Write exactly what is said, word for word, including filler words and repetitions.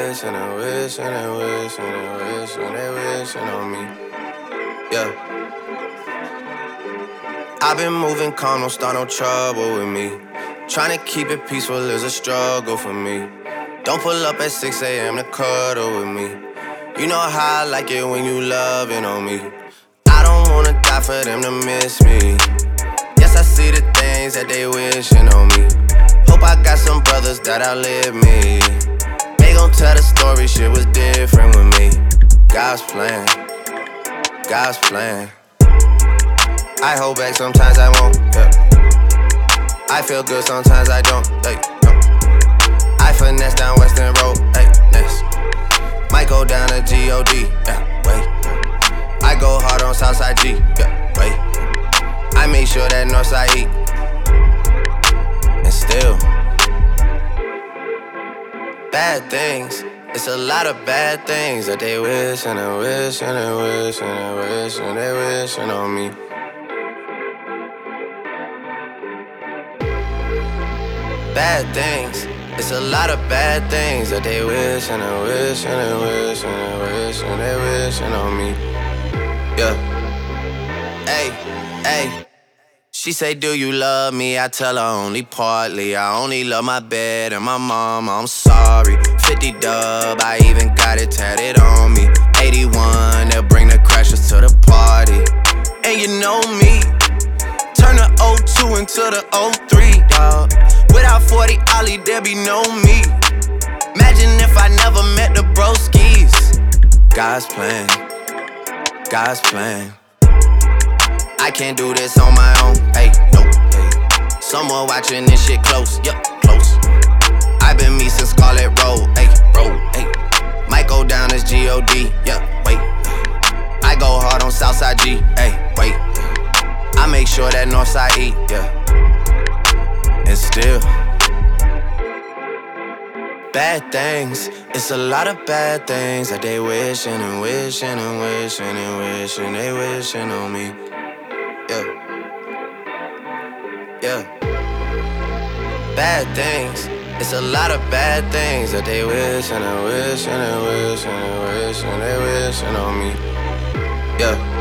wishing and wishing and wishing and wishing, they wishing on me. Yeah. I've been moving calm, don't start no trouble with me. Trying to keep it peaceful is a struggle for me. Don't pull up at six a.m. to cuddle with me. You know how I like it when you loving on me. I don't wanna die for them to miss me. Yes, I see the things that they wishing on me. Hope I got some brothers that outlive me. They gon' tell the story, shit was different with me. God's plan, God's plan. I hold back, sometimes I won't, yeah. I feel good, sometimes I don't, hey, no. I finesse down Western Road, hey, next. Might go down to G O D, yeah, wait. I go hard on Southside G, yeah, wait. I make sure that Northside eat. And still, bad things. It's a lot of bad things that they wishing and wishing and wishing and wishing, they wishing on me. Bad things. It's a lot of bad things that they wishing and wishing and wishing and wishing, they wishing on me. Yeah. Hey, hey. She say, do you love me? I tell her only partly. I only love my bed and my mama, I'm sorry. fifty dub, I even got it tatted on me. eighty-one, they'll bring the crashers to the party. And you know me, turn the oh two into the oh three, dawg. Without forty Ollie, there be no me. Imagine if I never met the broskies. God's plan, God's plan. I can't do this on my own, hey, nope, hey. Someone watching this shit close, yup, close. I've been me since Scarlet Road, hey, road, hey. Might go down as G O D, yeah, wait. I go hard on Southside G, hey, wait. I make sure that Northside eat, yeah. And still, bad things. It's a lot of bad things that they wishing and wishing and wishing and wishing, they wishing on me. Yeah, yeah. Bad things. It's a lot of bad things that they wishing and wishing and wishing and wishing, they wishing on me. Yeah.